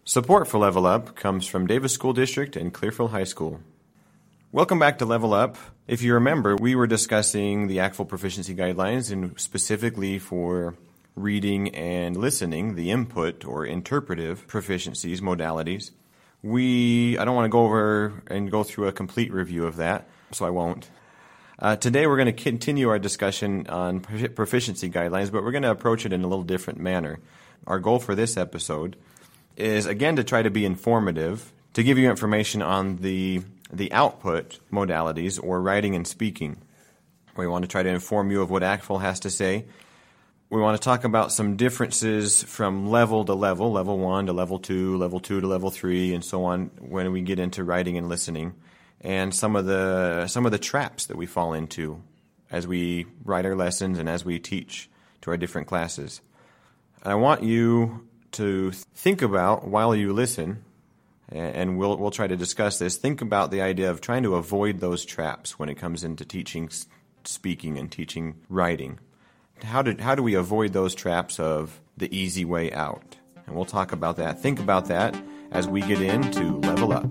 Support for Level Up comes from Davis School District and Clearfield High School. Welcome back to Level Up. If you remember, we were discussing the ACTFL proficiency guidelines and specifically for reading and listening, the input or interpretive proficiencies, modalities. I don't want to go over and go through a complete review of that, so I won't. Today we're going to continue our discussion on proficiency guidelines, but we're going to approach it in a little different manner. Our goal for this episode is, again, to try to be informative, to give you information on the output modalities or writing and speaking. We want to try to inform you of what ACTFL has to say. We want to talk about some differences from level to level 1 to level 2, level 2 to level 3, and so on when we get into writing and listening, and some of the traps that we fall into as we write our lessons and as we teach to our different classes. I want you to think about, while you listen, and we'll try to discuss this, think about the idea of trying to avoid those traps when it comes into teaching speaking and teaching writing. How do we avoid those traps of the easy way out? And we'll talk about that. Think about that as we get into Level Up.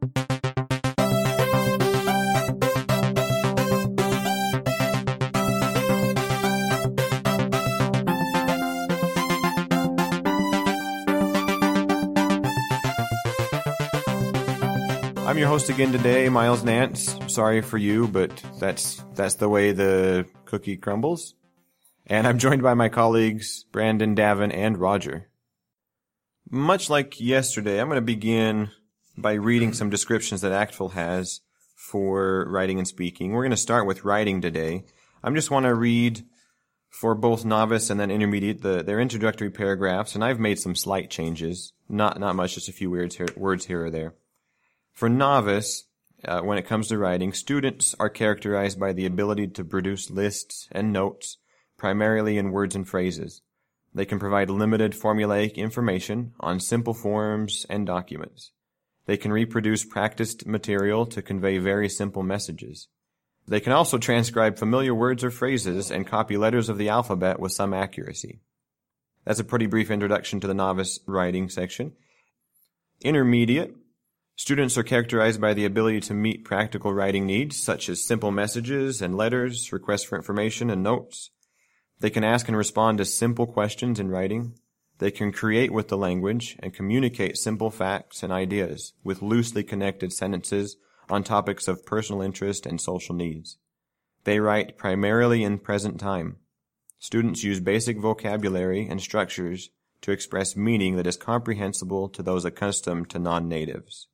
I'm your host again today, Miles Nance. Sorry for you, but that's the way the cookie crumbles. And I'm joined by my colleagues, Brandon, Davin, and Roger. Much like yesterday, I'm going to begin by reading some descriptions that ACTFL has for writing and speaking. We're going to start with writing today. I just want to read for both novice and then intermediate their introductory paragraphs, and I've made some slight changes. Not much, just a few words here or there. For novice, when it comes to writing, students are characterized by the ability to produce lists and notes, primarily in words and phrases. They can provide limited formulaic information on simple forms and documents. They can reproduce practiced material to convey very simple messages. They can also transcribe familiar words or phrases and copy letters of the alphabet with some accuracy. That's a pretty brief introduction to the novice writing section. Intermediate. Students are characterized by the ability to meet practical writing needs, such as simple messages and letters, requests for information, and notes. They can ask and respond to simple questions in writing. They can create with the language and communicate simple facts and ideas with loosely connected sentences on topics of personal interest and social needs. They write primarily in present time. Students use basic vocabulary and structures to express meaning that is comprehensible to those accustomed to non-natives.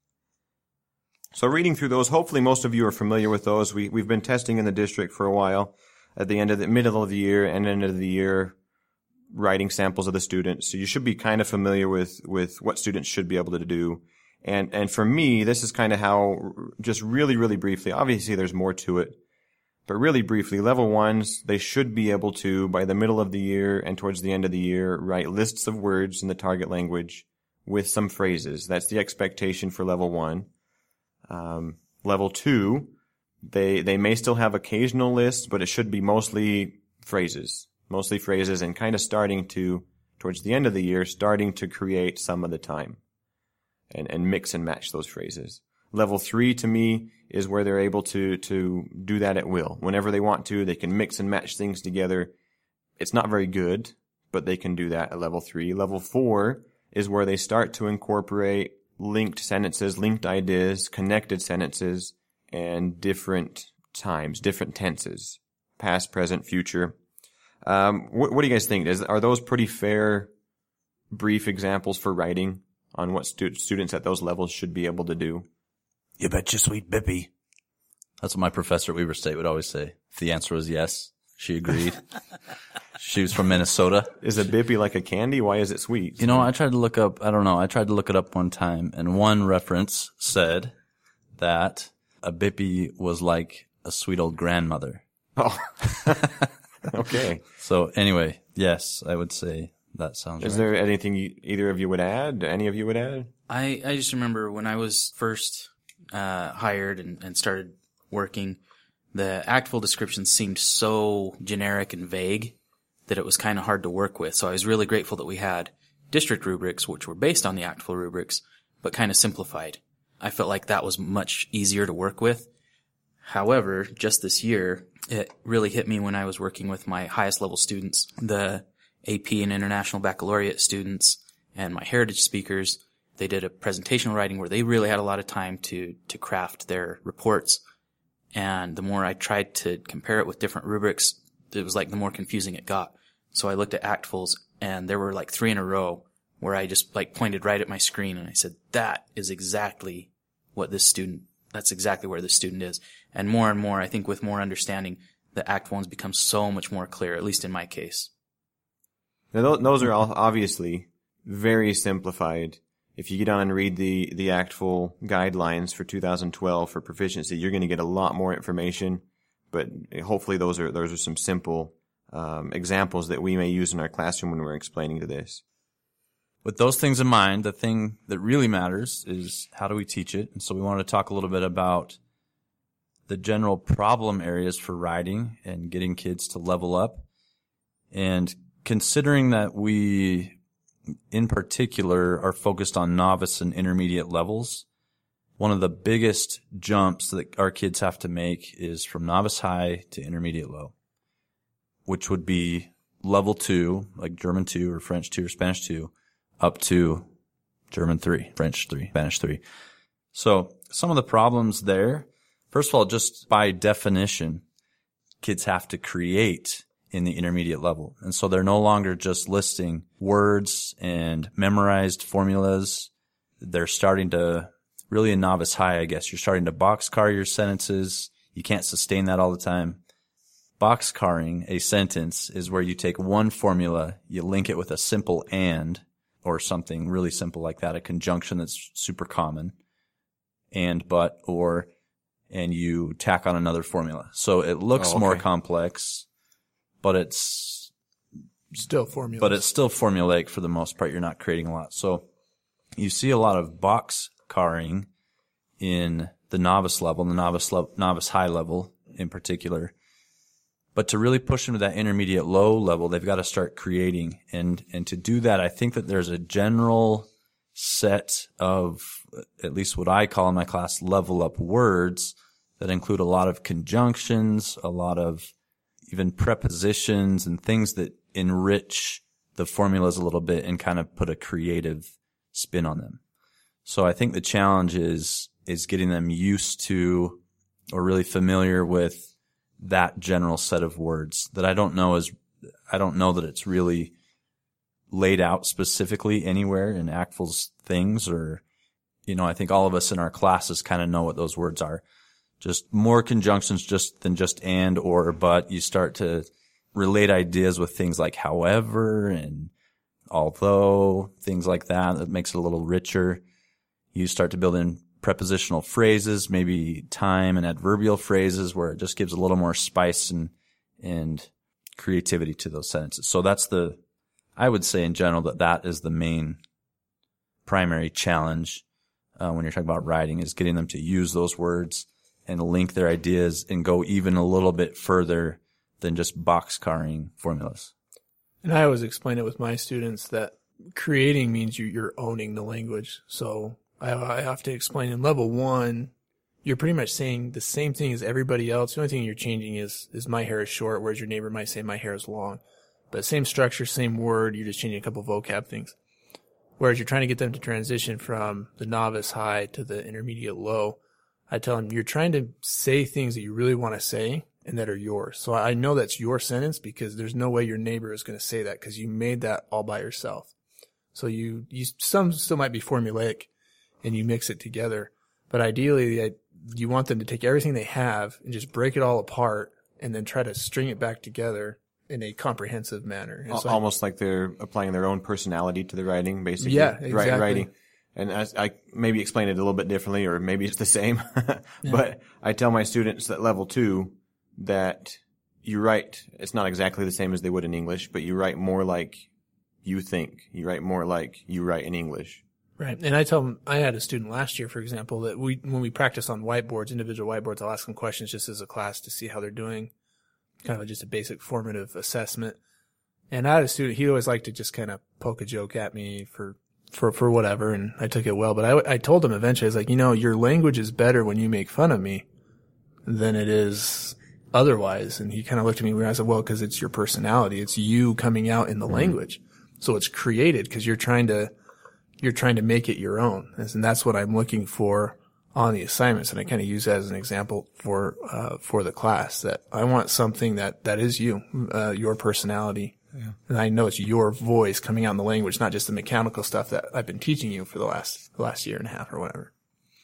So reading through those, hopefully most of you are familiar with those. We've been testing in the district for a while at the middle of the year and end of the year, writing samples of the students. So you should be kind of familiar with what students should be able to do. And for me, this is kind of how, just really, really briefly, obviously there's more to it, but really briefly, level ones, they should be able to, by the middle of the year and towards the end of the year, write lists of words in the target language with some phrases. That's the expectation for level 1. Level 2, they may still have occasional lists, but it should be mostly phrases and kind of starting to, towards the end of the year, starting to create some of the time and mix and match those phrases. Level 3 to me is where they're able to do that at will. Whenever they want to, they can mix and match things together. It's not very good, but they can do that at level 3. Level 4 is where they start to incorporate linked sentences, linked ideas, connected sentences, and different times, different tenses, past, present, future. What do you guys think? Are those pretty fair, brief examples for writing on what students at those levels should be able to do? You betcha, sweet Bippy. That's what my professor at Weber State would always say. If the answer was yes, she agreed. She was from Minnesota. Is a Bippy like a candy? Why is it sweet? You know, I tried to look it up one time, and one reference said that a Bippy was like a sweet old grandmother. Oh. Okay. So anyway, yes, I would say that sounds right. Is there anything either of you would add? Any of you would add? I just remember when I was first hired and started working, the ACTFL description seemed so generic and vague that it was kind of hard to work with. So I was really grateful that we had district rubrics, which were based on the ACTFL rubrics, but kind of simplified. I felt like that was much easier to work with. However, just this year, it really hit me when I was working with my highest level students, the AP and International Baccalaureate students and my heritage speakers. They did a presentational writing where they really had a lot of time to craft their reports. And the more I tried to compare it with different rubrics, it was like the more confusing it got. So I looked at ACTFLs, and there were like 3 in a row where I just like pointed right at my screen and I said, that is exactly what that's exactly where this student is. And more, I think with more understanding, the ACT1s become so much more clear, at least in my case. Now, those are all obviously very simplified. If you get on and read the ACTFL guidelines for 2012 for proficiency, you're going to get a lot more information. But hopefully those are some simple examples that we may use in our classroom when we're explaining to this. With those things in mind, the thing that really matters is how do we teach it? And so we wanted to talk a little bit about the general problem areas for writing and getting kids to level up. And considering that we, in particular, are focused on novice and intermediate levels, one of the biggest jumps that our kids have to make is from novice high to intermediate low, which would be level 2, like German 2 or French 2 or Spanish 2, up to German 3, French 3, Spanish 3. So some of the problems there, first of all, just by definition, kids have to create in the intermediate level. And so they're no longer just listing words and memorized formulas. They're starting to, really in novice high, I guess, you're starting to boxcar your sentences. You can't sustain that all the time. Boxcarring a sentence is where you take one formula, you link it with a simple and, or something really simple like that, a conjunction that's super common, and, but, or, and you tack on another formula. So it looks more complex, but it's still formula. But it's still formulaic for the most part. You're not creating a lot. So you see a lot of boxcarring in the novice level, the novice high level in particular. But to really push them to that intermediate low level, they've got to start creating. And to do that, I think that there's a general set of, at least what I call in my class, level up words that include a lot of conjunctions, a lot of even prepositions and things that enrich the formulas a little bit and kind of put a creative spin on them. So I think the challenge is getting them used to or really familiar with that general set of words that I don't know that it's really laid out specifically anywhere in ACTFL's things, or, I think all of us in our classes kind of know what those words are. Just more conjunctions than just and, or, but. You start to relate ideas with things like however and although, things like that. That makes it a little richer. You start to build in prepositional phrases, maybe time and adverbial phrases, where it just gives a little more spice and creativity to those sentences. So I would say in general that is the main primary challenge when you're talking about writing, is getting them to use those words and link their ideas and go even a little bit further than just boxcarring formulas. And I always explain it with my students that creating means you're owning the language. So I have to explain in level 1, you're pretty much saying the same thing as everybody else. The only thing you're changing is my hair is short, whereas your neighbor might say my hair is long. But same structure, same word, you're just changing a couple vocab things. Whereas you're trying to get them to transition from the novice high to the intermediate low, I tell them you're trying to say things that you really want to say and that are yours. So I know that's your sentence because there's no way your neighbor is going to say that because you made that all by yourself. So some still might be formulaic, and you mix it together. But ideally, you want them to take everything they have and just break it all apart and then try to string it back together in a comprehensive manner. Almost like they're applying their own personality to the writing, basically. Yeah, exactly. Writing. And I maybe explain it a little bit differently, or maybe it's the same. But I tell my students at level 2 that you write, it's not exactly the same as they would in English, but you write more like you think. You write more like you write in English. Right. And I tell them, I had a student last year, for example, that when we practice on whiteboards, individual whiteboards, I'll ask them questions just as a class to see how they're doing, kind of just a basic formative assessment. And I had a student, he always liked to just kind of poke a joke at me for whatever, and I took it well. But I told him eventually, I was like, your language is better when you make fun of me than it is otherwise. And he kind of looked at me weird. I said, well, because it's your personality. It's you coming out in the language. So it's created because you're trying to make it your own. And that's what I'm looking for on the assignments. And I kind of use that as an example for the class, that I want something that is you, your personality. Yeah. And I know it's your voice coming out in the language, not just the mechanical stuff that I've been teaching you for the last year and a half or whatever.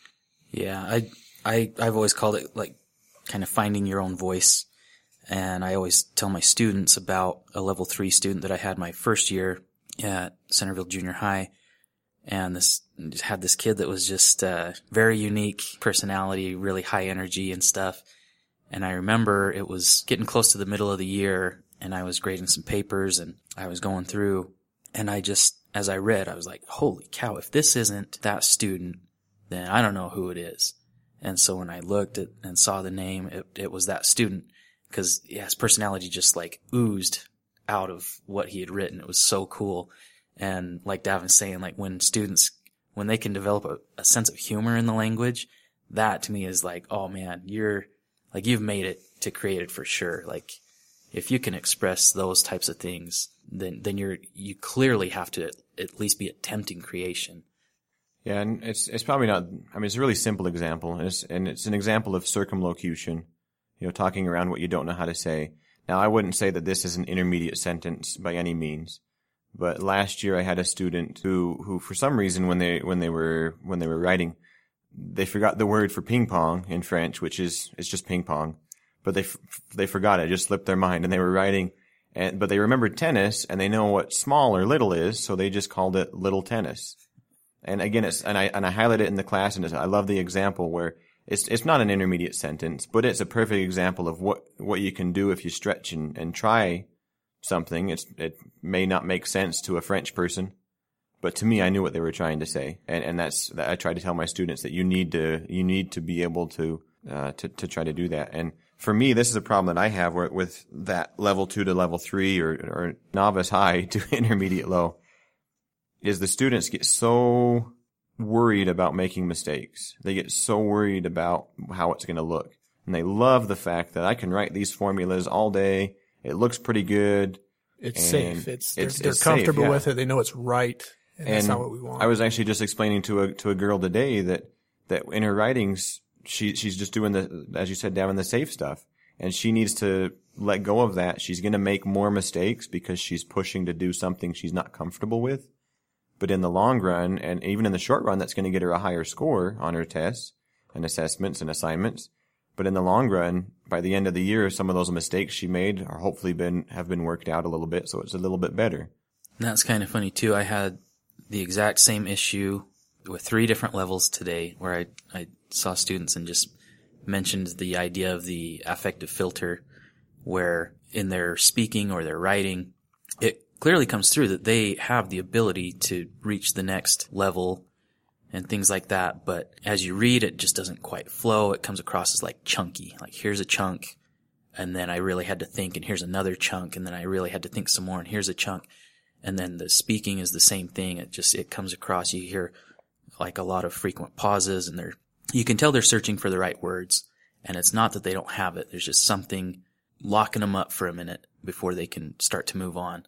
Yeah. I've always called it like kind of finding your own voice. And I always tell my students about a level 3 student that I had my first year at Centerville Junior High. And had this kid that was just very unique personality, really high energy and stuff. And I remember it was getting close to the middle of the year, and I was grading some papers, and I was going through, and as I read, I was like, holy cow, if this isn't that student, then I don't know who it is. And so when I looked at and saw the name, it was that student, because his personality just like oozed out of what he had written. It was so cool. And like Davin's saying, like when they can develop a sense of humor in the language, that to me is like, oh man, you've made it to create it for sure. Like if you can express those types of things, then you clearly have to at least be attempting creation. Yeah, and it's probably not, it's a really simple example, and it's an example of circumlocution, talking around what you don't know how to say. Now, I wouldn't say that this is an intermediate sentence by any means. But last year I had a student who for some reason when they were writing, they forgot the word for ping pong in French, which it's just ping pong, but they forgot it. It just slipped their mind, and they were writing, but they remembered tennis, and they know what small or little is, so they just called it little tennis. And again, I highlight it in the class, and I love the example where it's not an intermediate sentence, but it's a perfect example of what you can do if you stretch and try something. It may not make sense to a French person, but to me, I knew what they were trying to say, and that's I try to tell my students that you need to be able to try to do that. And for me, this is a problem that I have with that level 2 to level 3 or novice high to intermediate low, is the students get so worried about making mistakes. They get so worried about how it's going to look, and they love the fact that I can write these formulas all day. It looks pretty good. It's safe. They're comfortable with it. They know it's right. And that's not what we want. I was actually just explaining to a girl today that in her writings, she's just doing as you said, Davin, the safe stuff. And she needs to let go of that. She's going to make more mistakes because she's pushing to do something she's not comfortable with. But in the long run, and even in the short run, that's going to get her a higher score on her tests and assessments and assignments. But in the long run, by the end of the year, some of those mistakes she made are hopefully have been worked out a little bit, so it's a little bit better. And that's kind of funny too. I had the exact same issue with 3 different levels today, where I saw students and just mentioned the idea of the affective filter, where in their speaking or their writing, it clearly comes through that they have the ability to reach the next level and things like that. But as you read, it just doesn't quite flow. It comes across as like chunky. Like here's a chunk, and then I really had to think, and here's another chunk, and then I really had to think some more, and here's a chunk. And then the speaking is the same thing. It comes across, you hear like a lot of frequent pauses, and you can tell they're searching for the right words. And it's not that they don't have it. There's just something locking them up for a minute before they can start to move on.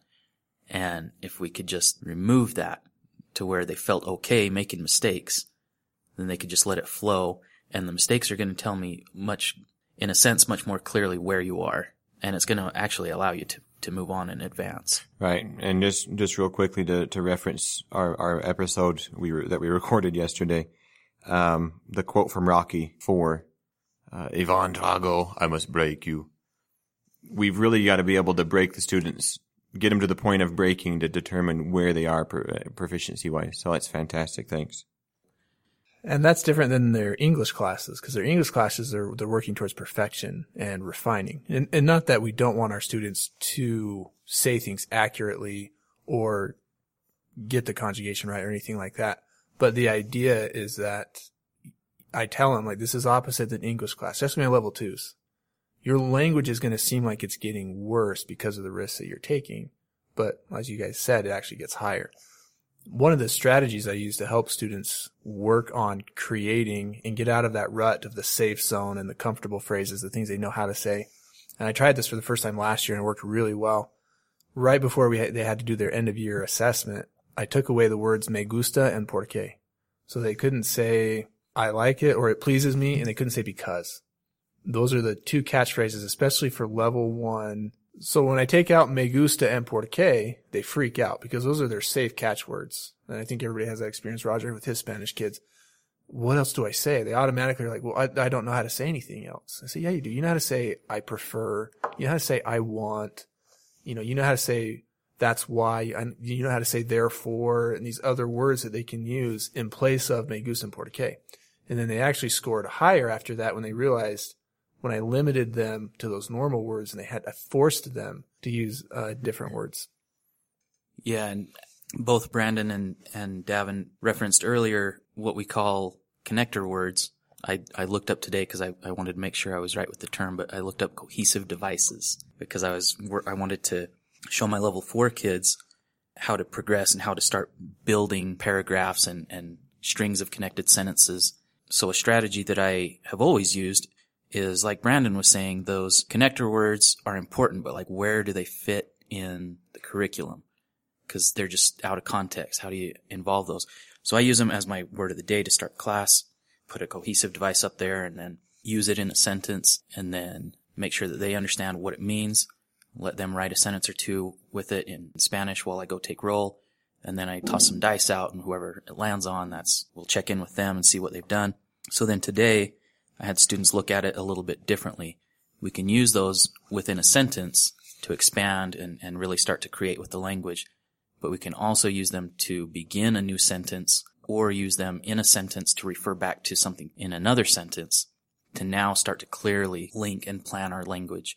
And if we could just remove that to where they felt okay making mistakes, then they could just let it flow. And the mistakes are going to tell me much more clearly where you are. And it's going to actually allow you to move on and advance. Right. And just real quickly to reference our episode that we recorded yesterday, the quote from Rocky IV, Ivan Drago, I must break you. We've really got to be able to break the students, get them to the point of breaking to determine where they are proficiency-wise. So that's fantastic. Thanks. And that's different than their English classes, because their English classes, they're working towards perfection and refining. And not that we don't want our students to say things accurately or get the conjugation right or anything like that. But the idea is that I tell them, like, this is opposite than English class, especially my level 2s. Your language is going to seem like it's getting worse because of the risks that you're taking. but as you guys said, it actually gets higher. One of the strategies I use to help students work on creating and get out of that rut of the safe zone and the comfortable phrases, the things they know how to say. And I tried this for the first time last year and it worked really well. Right before they had to do their end of year assessment, I took away the words me gusta and por qué. So they couldn't say I like it or it pleases me, and they couldn't say because. Those are the two catchphrases, especially for level 1. So when I take out me gusta and por qué, they freak out because those are their safe catchwords. And I think everybody has that experience, Roger, with his Spanish kids. What else do I say? They automatically are like, well, I don't know how to say anything else. I say, yeah, you do. You know how to say I prefer. You know how to say I want. You know how to say that's why. You know how to say therefore and these other words that they can use in place of me gusta and por qué. And then they actually scored higher after that when they realized when I limited them to those normal words and I forced them to use different words. Yeah, and both Brandon and Davin referenced earlier what we call connector words. I looked up today because I wanted to make sure I was right with the term, but I looked up cohesive devices because I wanted to show my level 4 kids how to progress and how to start building paragraphs and strings of connected sentences. So a strategy that I have always used is, like Brandon was saying, those connector words are important, but like where do they fit in the curriculum? Because they're just out of context. How do you involve those? So I use them as my word of the day to start class, put a cohesive device up there, and then use it in a sentence, and then make sure that they understand what it means. Let them write a sentence or two with it in Spanish while I go take roll, and then I toss some dice out, and whoever it lands on, we'll check in with them and see what they've done. So then today, I had students look at it a little bit differently. We can use those within a sentence to expand and really start to create with the language, but we can also use them to begin a new sentence or use them in a sentence to refer back to something in another sentence to now start to clearly link and plan our language.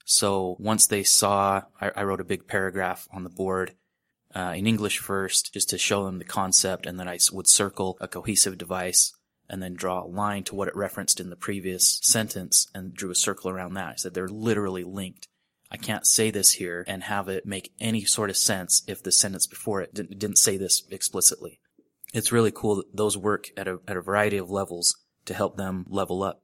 So once they saw, I wrote a big paragraph on the board in English first just to show them the concept, and then I would circle a cohesive device and then draw a line to what it referenced in the previous sentence and drew a circle around that. I said they're literally linked. I can't say this here and have it make any sort of sense if the sentence before it didn't say this explicitly. It's really cool that those work at a variety of levels to help them level up.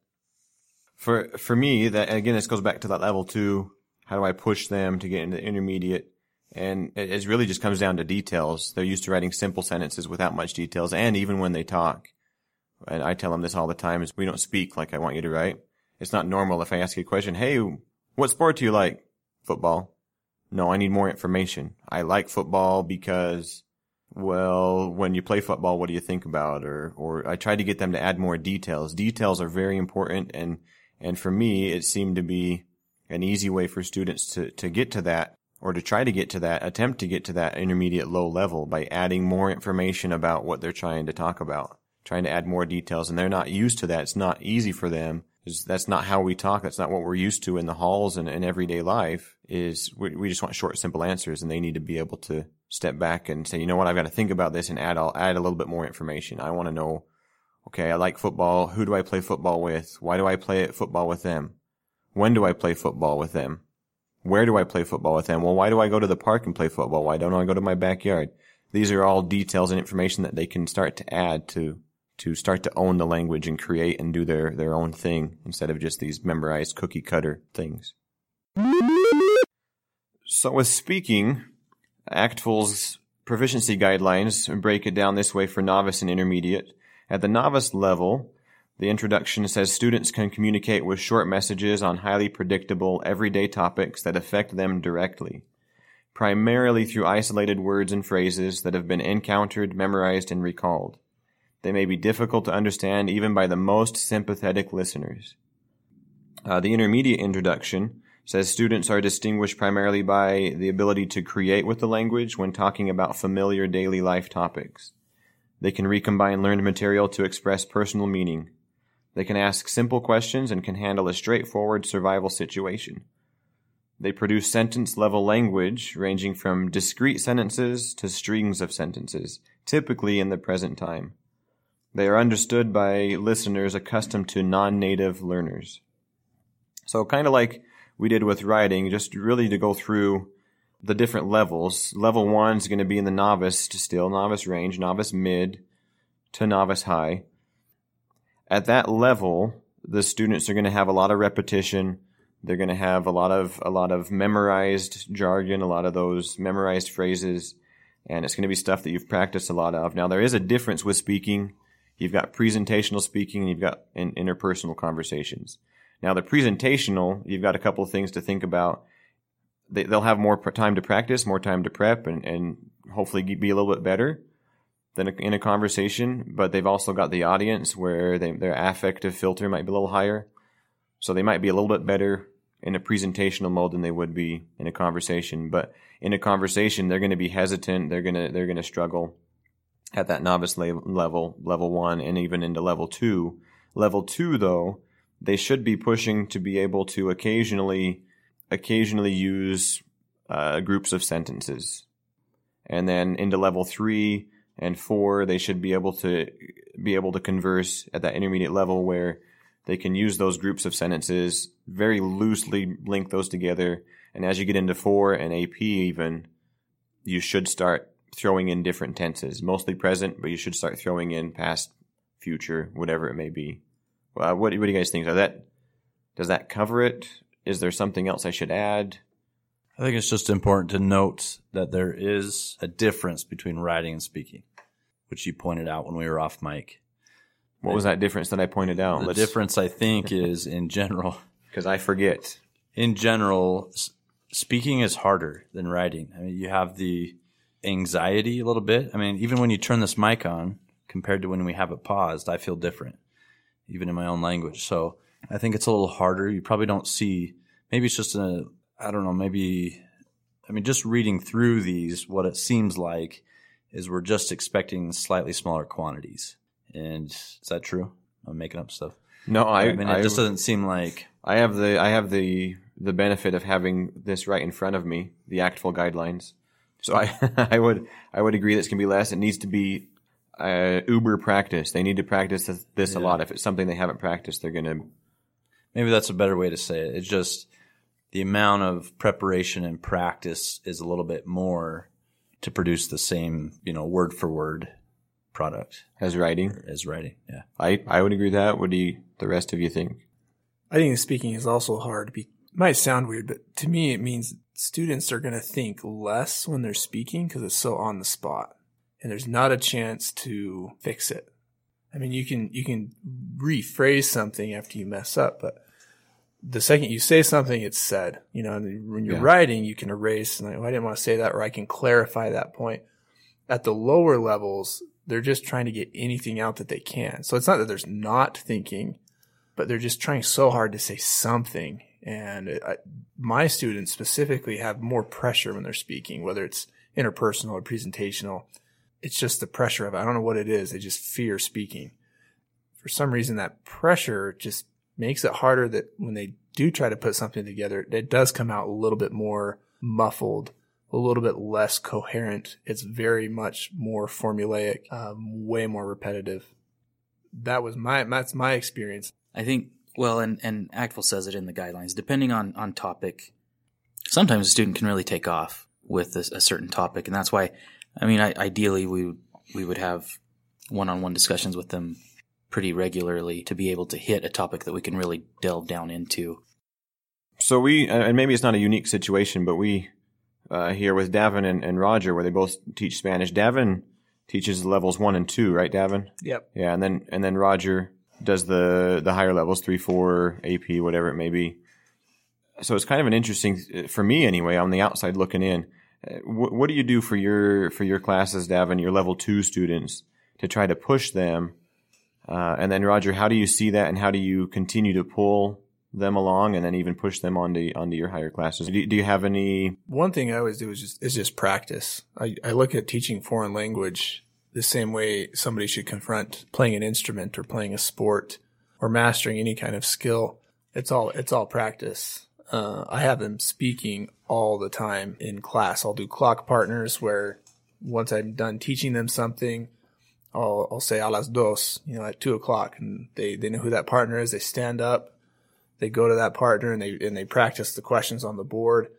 For me, that again, this goes back to that level 2. How do I push them to get into the intermediate? And it really just comes down to details. They're used to writing simple sentences without much details, and even when they talk. And I tell them this all the time, is we don't speak like I want you to write. It's not normal if I ask you a question, hey, what sport do you like? Football. No, I need more information. I like football because, well, when you play football, what do you think about? Or I try to get them to add more details. Details are very important, and for me, it seemed to be an easy way for students to get to that, or to try to get to that, attempt to get to that intermediate low level by adding more information about what they're trying to talk about, trying to add more details, and they're not used to that. It's not easy for them. That's not how we talk. That's not what we're used to in the halls and in everyday life. We just want short, simple answers, and they need to be able to step back and say, you know what, I've got to think about this and I'll add a little bit more information. I want to know, okay, I like football. Who do I play football with? Why do I play football with them? When do I play football with them? Where do I play football with them? Well, why do I go to the park and play football? Why don't I go to my backyard? These are all details and information that they can start to add to start to own the language and create and do their own thing instead of just these memorized cookie cutter things. So with speaking, ACTFL's proficiency guidelines break it down this way for novice and intermediate. At the novice level, the introduction says students can communicate with short messages on highly predictable, everyday topics that affect them directly, primarily through isolated words and phrases that have been encountered, memorized, and recalled. They may be difficult to understand even by the most sympathetic listeners. The intermediate introduction says students are distinguished primarily by the ability to create with the language when talking about familiar daily life topics. They can recombine learned material to express personal meaning. They can ask simple questions and can handle a straightforward survival situation. They produce sentence-level language ranging from discrete sentences to strings of sentences, typically in the present time. They are understood by listeners accustomed to non-native learners. So kind of like we did with writing, just really to go through the different levels. Level 1 is going to be in the novice range, novice mid to novice high. At that level, the students are going to have a lot of repetition. They're going to have a lot of memorized jargon, a lot of those memorized phrases, and it's going to be stuff that you've practiced a lot of. Now, there is a difference with speaking. You've got presentational speaking and you've got interpersonal conversations. Now, the presentational, you've got a couple of things to think about. They'll have more time to practice, more time to prep, and hopefully be a little bit better than in a conversation, but they've also got the audience where their affective filter might be a little higher. So they might be a little bit better in a presentational mode than they would be in a conversation. But in a conversation, they're going to be hesitant. They're going to struggle at that novice level 1, and even into level 2. Level 2, though, they should be pushing to be able to occasionally use groups of sentences. And then into level 3 and 4, they should be able to converse at that intermediate level where they can use those groups of sentences, very loosely link those together. And as you get into 4 and AP even, you should start throwing in different tenses, mostly present, but you should start throwing in past, future, whatever it may be. What do you guys think? Does that cover it? Is there something else I should add? I think it's just important to note that there is a difference between writing and speaking, which you pointed out when we were off mic. What was that difference that I pointed out? The difference, I think, is in general. Because I forget. In general, speaking is harder than writing. I mean, you have the anxiety a little bit. I mean, even when you turn this mic on, compared to when we have it paused, I feel different, even in my own language. So I think it's a little harder. You probably don't see, maybe it's just just reading through these, what it seems like is we're just expecting slightly smaller quantities. And is that true? I'm making up stuff. No, it just doesn't seem like. I have the benefit of having this right in front of me, the ACTFL guidelines. So I would agree this can be less. It needs to be uber practice. They need to practice this a lot. If it's something they haven't practiced, they're going to. Maybe that's a better way to say it. It's just the amount of preparation and practice is a little bit more to produce the same, word for word product as writing. Yeah. I would agree with that. What do the rest of you think? I think speaking is also hard. It might sound weird, but to me it means students are going to think less when they're speaking because it's so on the spot, and there's not a chance to fix it. I mean, you can rephrase something after you mess up, but the second you say something, it's said. And when you're writing, you can erase and I didn't want to say that, or I can clarify that point. At the lower levels, they're just trying to get anything out that they can. So it's not that there's not thinking, but they're just trying so hard to say something. And my students specifically have more pressure when they're speaking, whether it's interpersonal or presentational. It's just the pressure of it. I don't know what it is. They just fear speaking. For some reason, that pressure just makes it harder that when they do try to put something together, it does come out a little bit more muffled, a little bit less coherent. It's very much more formulaic, way more repetitive. That's my experience. I think, and ACTFL says it in the guidelines, depending on topic, sometimes a student can really take off with a certain topic. And that's why, ideally we would have one-on-one discussions with them pretty regularly to be able to hit a topic that we can really delve down into. So and maybe it's not a unique situation, but we here with Davin and Roger, where they both teach Spanish. Davin teaches levels 1 and 2, right, Davin? Yep. Yeah, and then Roger does the higher levels, 3, 4, AP, whatever it may be. So it's kind of an interesting, for me anyway, on the outside looking in. What do you do for your classes, Davin, your level 2 students, to try to push them? And then Roger, how do you see that, and how do you continue to pull them along and then even push them onto your higher classes? Do you have any? One thing I always do is just practice. I look at teaching foreign language the same way somebody should confront playing an instrument or playing a sport or mastering any kind of skill. It's all practice. I have them speaking all the time in class. I'll do clock partners where once I'm done teaching them something, I'll say a las dos, at 2:00, and they know who that partner is. They stand up, they go to that partner, and they practice the questions on the board.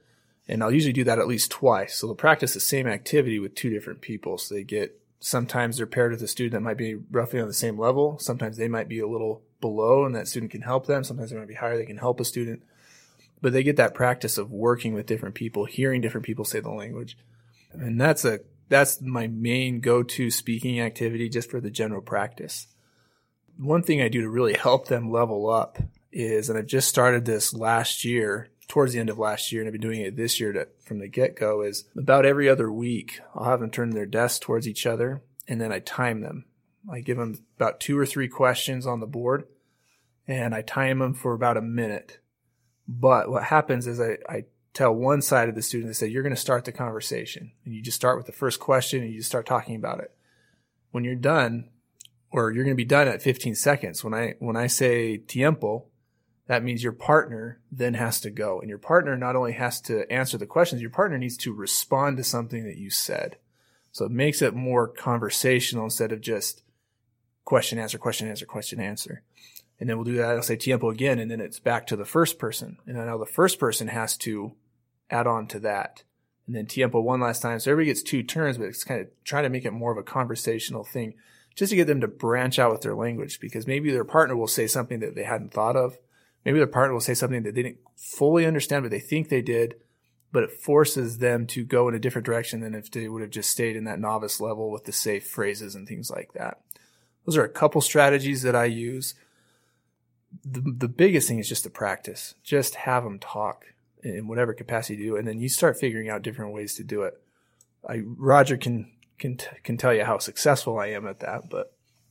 And I'll usually do that at least twice. So they'll practice the same activity with two different people. So sometimes they're paired with a student that might be roughly on the same level. Sometimes they might be a little below and that student can help them. Sometimes they might be higher. They can help a student. But they get that practice of working with different people, hearing different people say the language. And that's my main go-to speaking activity just for the general practice. One thing I do to really help them level up is, and I've just started this last year, towards the end of last year, and I've been doing it this year from the get-go, is about every other week, I'll have them turn their desks towards each other, and then I time them. I give them about 2 or 3 questions on the board, and I time them for about a minute. But what happens is I tell one side of the student, I say, you're going to start the conversation. And you just start with the first question, and you just start talking about it. When you're done, or you're going to be done at 15 seconds, when I say tiempo, that means your partner then has to go. And your partner not only has to answer the questions, your partner needs to respond to something that you said. So it makes it more conversational instead of just question, answer, question, answer, question, answer. And then we'll do that. I'll say tiempo again, and then it's back to the first person. And then now the first person has to add on to that. And then tiempo one last time. So everybody gets 2 turns, but it's kind of trying to make it more of a conversational thing just to get them to branch out with their language, because maybe their partner will say something that they hadn't thought of. Maybe their partner will say something that they didn't fully understand, but they think they did, but it forces them to go in a different direction than if they would have just stayed in that novice level with the safe phrases and things like that. Those are a couple strategies that I use. The biggest thing is just to practice. Just have them talk in whatever capacity you do, and then you start figuring out different ways to do it. Roger can tell you how successful I am at that, but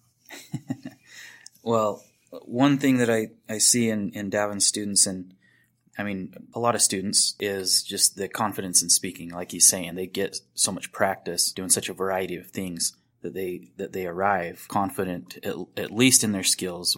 Well, one thing that I see in Davin's students, and I mean a lot of students, is just the confidence in speaking. Like he's saying, they get so much practice doing such a variety of things that they arrive confident at least in their skills.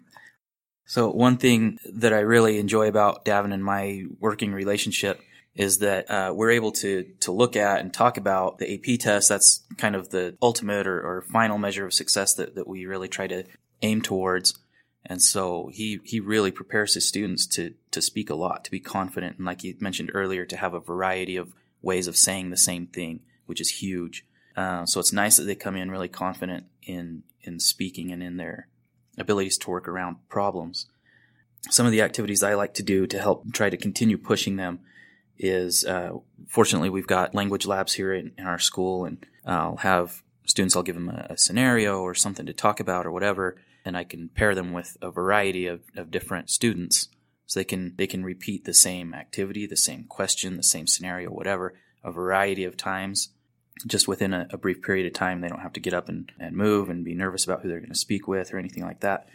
So one thing that I really enjoy about Davin and my working relationship is that we're able to look at and talk about the AP test. That's kind of the ultimate or final measure of success that we really try to aim towards. And so he really prepares his students to speak a lot, to be confident, and like you mentioned earlier, to have a variety of ways of saying the same thing, which is huge. So it's nice that they come in really confident in speaking and in their abilities to work around problems. Some of the activities I like to do to help try to continue pushing them is, fortunately, we've got language labs here in our school, and I'll give them a scenario or something to talk about or whatever, and I can pair them with a variety of different students so they can repeat the same activity, the same question, the same scenario, whatever, a variety of times, just within a brief period of time. They don't have to get up and move and be nervous about who they're going to speak with or anything like that.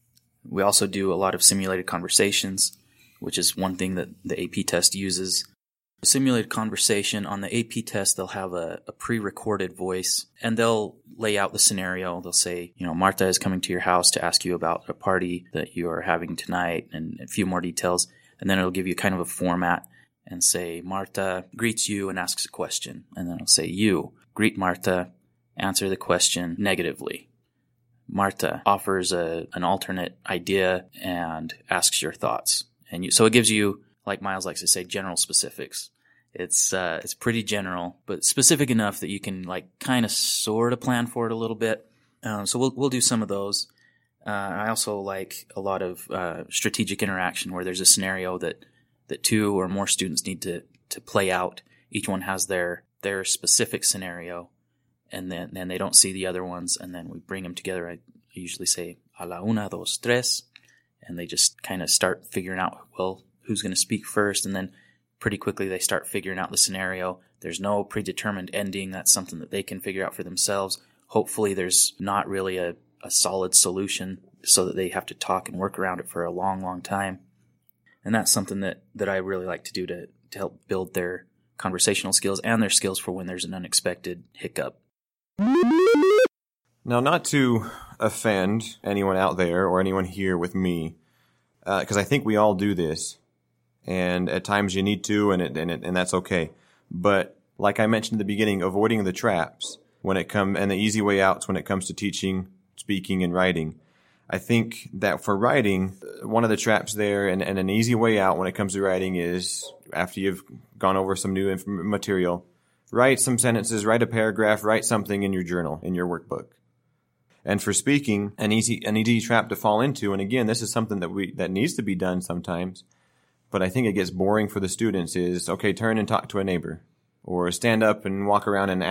We also do a lot of simulated conversations, which is one thing that the AP test uses. A simulated conversation on the AP test, they'll have a pre-recorded voice, and they'll lay out the scenario. They'll say, Marta is coming to your house to ask you about a party that you are having tonight, and a few more details. And then it'll give you kind of a format and say, Marta greets you and asks a question. And then it'll say, you greet Marta, answer the question negatively. Marta offers an alternate idea and asks your thoughts. So it gives you, like Miles likes to say, general specifics. It's pretty general, but specific enough that you can kind of sort of plan for it a little bit. So we'll do some of those. I also like a lot of strategic interaction where there's a scenario that 2 or more students need to play out. Each one has their specific scenario, and then they don't see the other ones, and then we bring them together. I usually say a la 1, 2, 3, and they just kind of start figuring out, well, who's going to speak first, and then pretty quickly they start figuring out the scenario. There's no predetermined ending. That's something that they can figure out for themselves. Hopefully there's not really a solid solution so that they have to talk and work around it for a long, long time. And that's something that I really like to do to help build their conversational skills and their skills for when there's an unexpected hiccup. Now, not to offend anyone out there or anyone here with me, because I think we all do this, and at times you need to, and that's okay. But like I mentioned at the beginning, avoiding the traps and the easy way outs when it comes to teaching, speaking, and writing. I think that for writing, one of the traps there and an easy way out when it comes to writing is after you've gone over some new material, write some sentences, write a paragraph, write something in your journal, in your workbook. And for speaking, an easy trap to fall into, and again, this is something that needs to be done sometimes, but I think it gets boring for the students, is, okay, turn and talk to a neighbor, or stand up and walk around and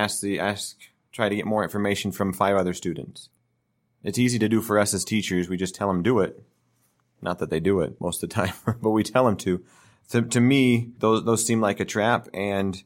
try to get more information from 5 other students. It's easy to do for us as teachers. We just tell them do it. Not that they do it most of the time, but we tell them to. To me, those seem like a trap, and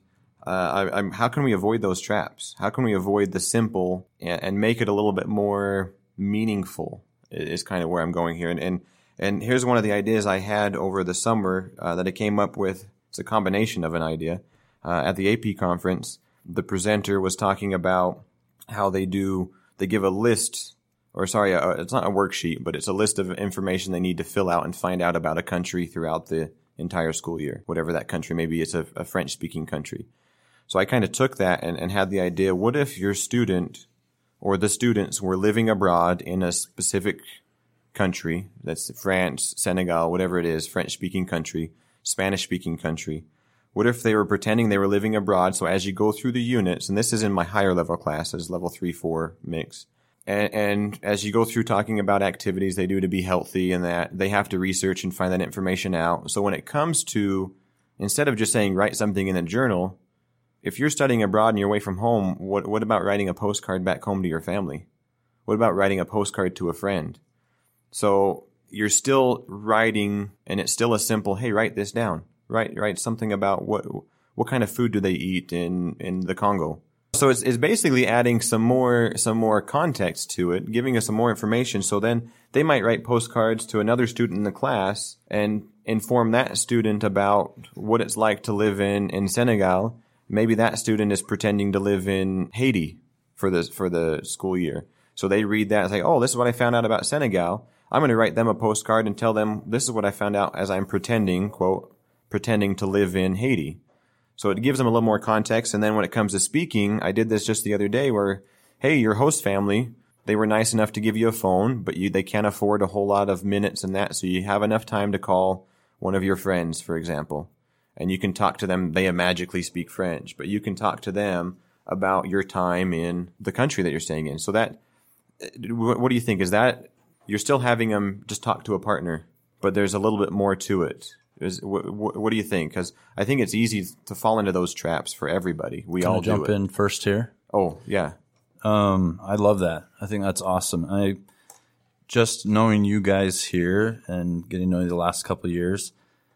how can we avoid those traps? How can we avoid the simple and make it a little bit more meaningful is kind of where I'm going here. And here's one of the ideas I had over the summer that I came up with. It's a combination of an idea. At the AP conference, the presenter was talking about how they give a list, it's not a worksheet, but it's a list of information they need to fill out and find out about a country throughout the entire school year, whatever that country may be. It's a French-speaking country. So I kind of took that and had the idea, what if your student or the students were living abroad in a specific country, that's France, Senegal, whatever it is, French-speaking country, Spanish-speaking country. What if they were pretending they were living abroad? So as you go through the units, and this is in my higher level classes, level 3-4 mix, and as you go through talking about activities they do to be healthy and that they have to research and find that information out. So when it comes to, instead of just saying write something in a journal, if you're studying abroad and you're away from home, what about writing a postcard back home to your family? What about writing a postcard to a friend? So you're still writing, and it's still a simple, hey, write this down. Write something about what kind of food do they eat in the Congo. So it's basically adding some more context to it, giving us some more information. So then they might write postcards to another student in the class and inform that student about what it's like to live in Senegal. Maybe that student is pretending to live in Haiti for the school year. So they read that and say, oh, this is what I found out about Senegal. I'm going to write them a postcard and tell them this is what I found out as I'm pretending to live in Haiti. So it gives them a little more context. And then when it comes to speaking, I did this just the other day where, hey, your host family, they were nice enough to give you a phone, but they can't afford a whole lot of minutes and that. So you have enough time to call one of your friends, for example, and you can talk to them. They magically speak French, but you can talk to them about your time in the country that you're staying in. So that, what do you think? Is that you're still having them just talk to a partner, but there's a little bit more to it? What do you think? Because I think it's easy to fall into those traps for everybody. We all do it. Can I jump in first here? Oh, yeah. I love that. I think that's awesome. Just knowing you guys here and getting to know you the last couple of years,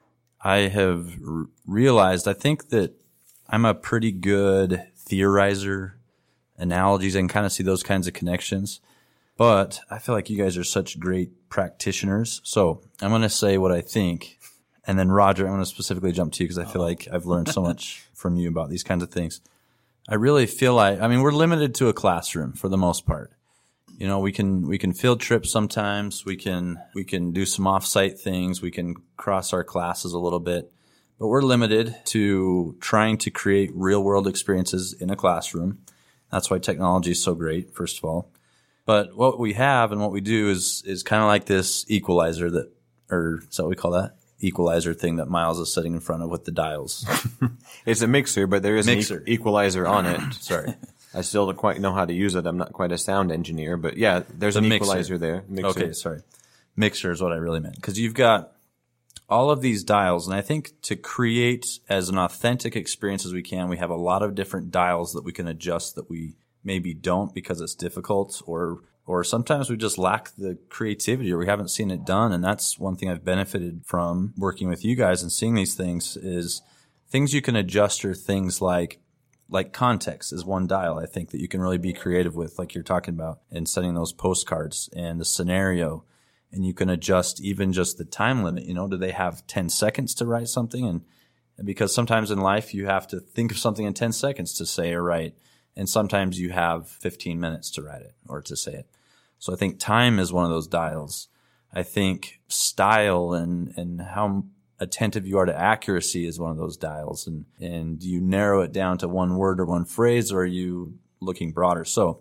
I have realized I think that I'm a pretty good theorizer, analogies, and kind of see those kinds of connections. But I feel like you guys are such great practitioners. So I'm going to say what I think. And then, Roger, I'm going to specifically jump to you because I feel like I've learned so much from you about these kinds of things. I really feel like, we're limited to a classroom for the most part. You know, we can field trip sometimes. We can do some off-site things. We can cross our classes a little bit. But we're limited to trying to create real-world experiences in a classroom. That's why technology is so great, first of all. But what we have and what we do is kind of like this equalizer is that what we call that? Equalizer thing that Miles is sitting in front of with the dials. It's a mixer, but there is an equalizer on it. Sorry. I still don't quite know how to use it. I'm not quite a sound engineer, but yeah, there's an equalizer there. Mixer. Okay, sorry. Mixer is what I really meant. Because you've got all of these dials, and I think to create as an authentic experience as we can, we have a lot of different dials that we can adjust that we maybe don't because it's difficult, or sometimes we just lack the creativity or we haven't seen it done. And that's one thing I've benefited from working with you guys and seeing these things is things you can adjust, or things like context is one dial I think that you can really be creative with, like you're talking about, and setting those postcards and the scenario. And you can adjust even just the time limit. You know, do they have 10 seconds to write something? And because sometimes in life you have to think of something in 10 seconds to say or write. And sometimes you have 15 minutes to write it or to say it. So I think time is one of those dials. I think style and how attentive you are to accuracy is one of those dials. And do you narrow it down to one word or one phrase, or are you looking broader? So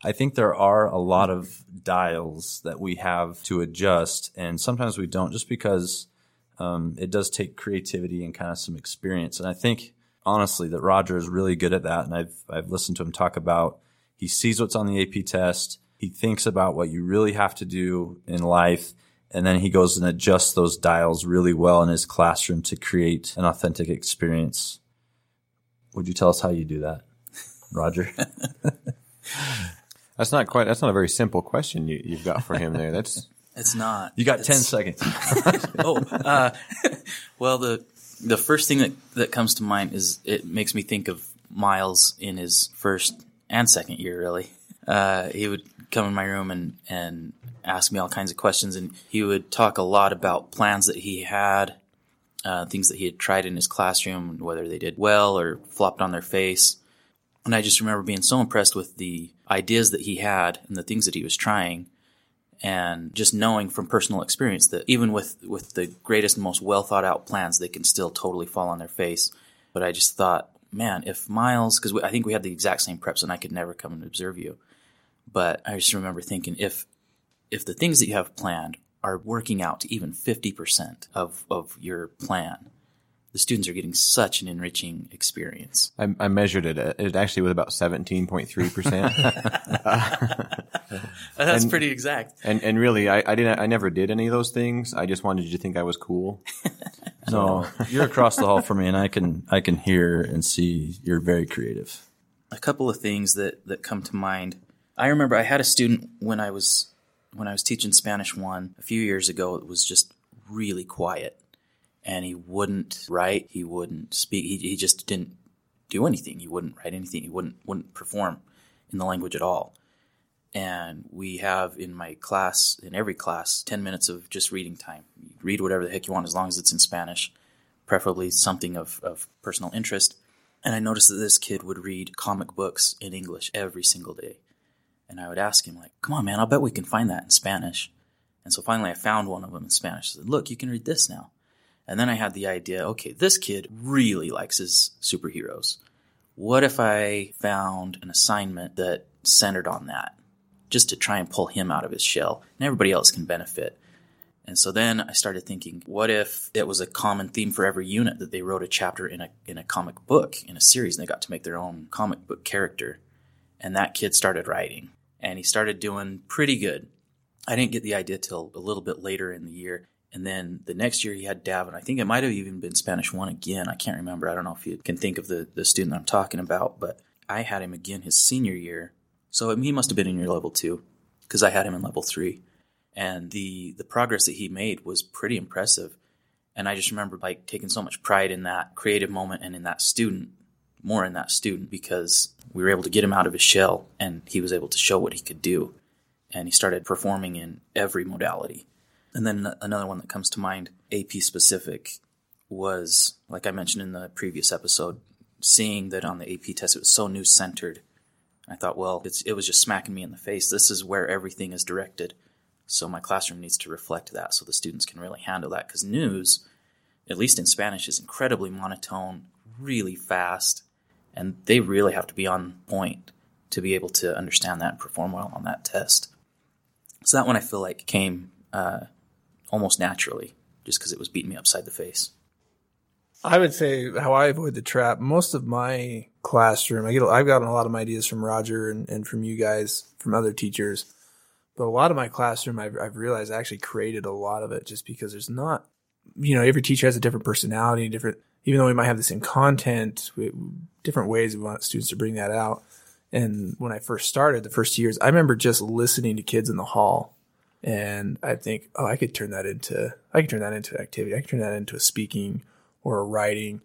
I think there are a lot of dials that we have to adjust, and sometimes we don't, just because it does take creativity and kind of some experience. And I think, honestly, that Roger is really good at that. And I've listened to him talk about, he sees what's on the AP test, he thinks about what you really have to do in life, and then he goes and adjusts those dials really well in his classroom to create an authentic experience. Would you tell us how you do that, Roger? That's not a very simple question you've got for him there. It's not. You got 10 seconds. Well, the first thing that comes to mind is it makes me think of Miles in his first and second year, really. He would come in my room and ask me all kinds of questions, and he would talk a lot about plans that he had, things that he had tried in his classroom, whether they did well or flopped on their face. And I just remember being so impressed with the ideas that he had and the things that he was trying, and just knowing from personal experience that even with the greatest and most well thought out plans, they can still totally fall on their face. But I just thought, man, if Miles, because I think we had the exact same preps and I could never come and observe you. But I just remember thinking, if the things that you have planned are working out to even 50% of your plan, the students are getting such an enriching experience. I measured it. It actually was about 17.3%. That's pretty exact. And really, I never did any of those things. I just wanted you to think I was cool. No, you're across the hall from me, and I can hear and see you're very creative. A couple of things that come to mind. I remember I had a student when I was teaching Spanish 1 a few years ago. It was just really quiet. And he wouldn't write, he wouldn't speak, he just didn't do anything. He wouldn't write anything, he wouldn't perform in the language at all. And we have in my class, in every class, 10 minutes of just reading time. You read whatever the heck you want as long as it's in Spanish, preferably something of personal interest. And I noticed that this kid would read comic books in English every single day. And I would ask him, like, come on, man, I'll bet we can find that in Spanish. And so finally I found one of them in Spanish. I said, look, you can read this now. And then I had the idea, okay, this kid really likes his superheroes. What if I found an assignment that centered on that, just to try and pull him out of his shell, and everybody else can benefit? And so then I started thinking, what if it was a common theme for every unit that they wrote a chapter in a comic book, in a series, and they got to make their own comic book character? And that kid started writing, and he started doing pretty good. I didn't get the idea till a little bit later in the year. And then the next year he had Davin. I think it might have even been Spanish 1 again. I can't remember. I don't know if you can think of the student I'm talking about. But I had him again his senior year. So he must have been in your level 2, because I had him in level 3. And the progress that he made was pretty impressive. And I just remember like taking so much pride in that creative moment and in that student, more in that student, because we were able to get him out of his shell and he was able to show what he could do. And he started performing in every modality. And then another one that comes to mind, AP specific, was, like I mentioned in the previous episode, seeing that on the AP test it was so news-centered. I thought, well, it was just smacking me in the face. This is where everything is directed. So my classroom needs to reflect that so the students can really handle that. Because news, at least in Spanish, is incredibly monotone, really fast, and they really have to be on point to be able to understand that and perform well on that test. So that one I feel like came almost naturally, just because it was beating me upside the face. I would say how I avoid the trap. Most of my classroom, I've gotten a lot of my ideas from Roger and from you guys, from other teachers. But a lot of my classroom, I've realized I actually created a lot of it just because there's not, every teacher has a different personality, even though we might have the same content, different ways we want students to bring that out. And when I first started, the first 2 years, I remember just listening to kids in the hall. And I think, I could turn that into an activity. I could turn that into a speaking or a writing.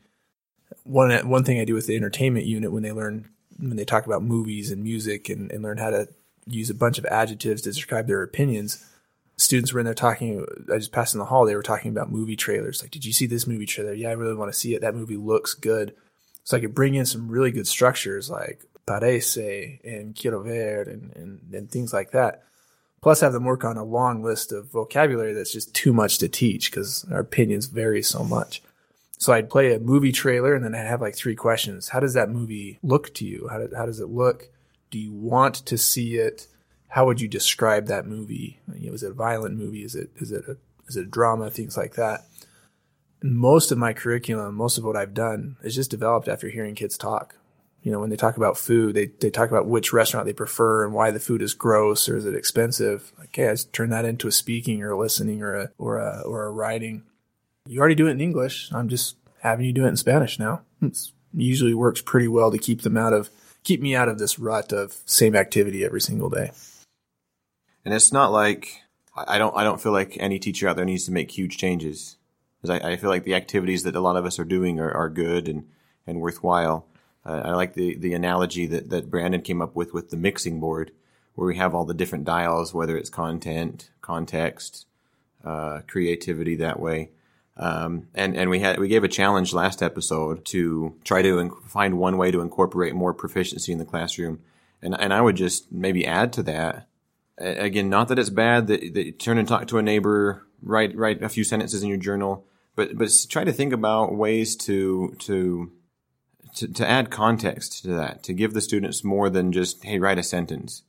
One thing I do with the entertainment unit when they talk about movies and music and learn how to use a bunch of adjectives to describe their opinions. Students were in there talking, I just passed in the hall, they were talking about movie trailers. Like, did you see this movie trailer? Yeah, I really want to see it. That movie looks good. So I could bring in some really good structures like parece and quiero ver and things like that. Plus have them work on a long list of vocabulary that's just too much to teach because our opinions vary so much. So I'd play a movie trailer and then I'd have like 3 questions. How does that movie look to you? How does it look? Do you want to see it? How would you describe that movie? Is it a violent movie? Is it a drama? Things like that. And most of my curriculum, most of what I've done is just developed after hearing kids talk. When they talk about food, they talk about which restaurant they prefer and why the food is gross or is it expensive. Okay, I just turn that into a speaking or a listening or a writing. You already do it in English. I'm just having you do it in Spanish now. It usually works pretty well to keep me out of this rut of same activity every single day. And it's not like I don't feel like any teacher out there needs to make huge changes. Because I feel like the activities that a lot of us are doing are good and worthwhile. I like the analogy that Brandon came up with the mixing board, where we have all the different dials, whether it's content, context, creativity that way. And we gave a challenge last episode to try to find one way to incorporate more proficiency in the classroom. And I would just maybe add to that. Again, not that it's bad that you turn and talk to a neighbor, write a few sentences in your journal, but try to think about ways to add context to that, to give the students more than just, hey, write a sentence.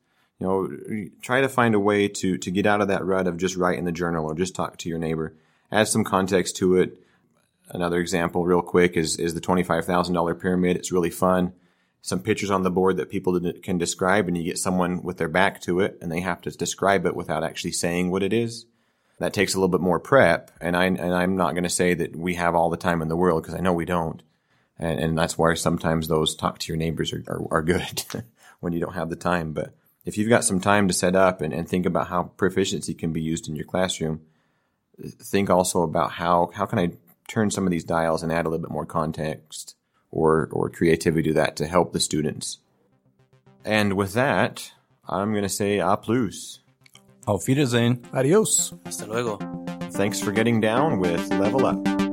Try to find a way to get out of that rut of just write in the journal or just talk to your neighbor. Add some context to it. Another example real quick is the $25,000 pyramid. It's really fun. Some pictures on the board that people can describe, and you get someone with their back to it and they have to describe it without actually saying what it is. That takes a little bit more prep, and I'm not going to say that we have all the time in the world, because I know we don't. And that's why sometimes those talk to your neighbors are good when you don't have the time. But if you've got some time to set up and think about how proficiency can be used in your classroom, think also about how can I turn some of these dials and add a little bit more context or creativity to that to help the students. And with that, I'm going to say a plus. Auf Wiedersehen. Adios. Hasta luego. Thanks for getting down with Level Up.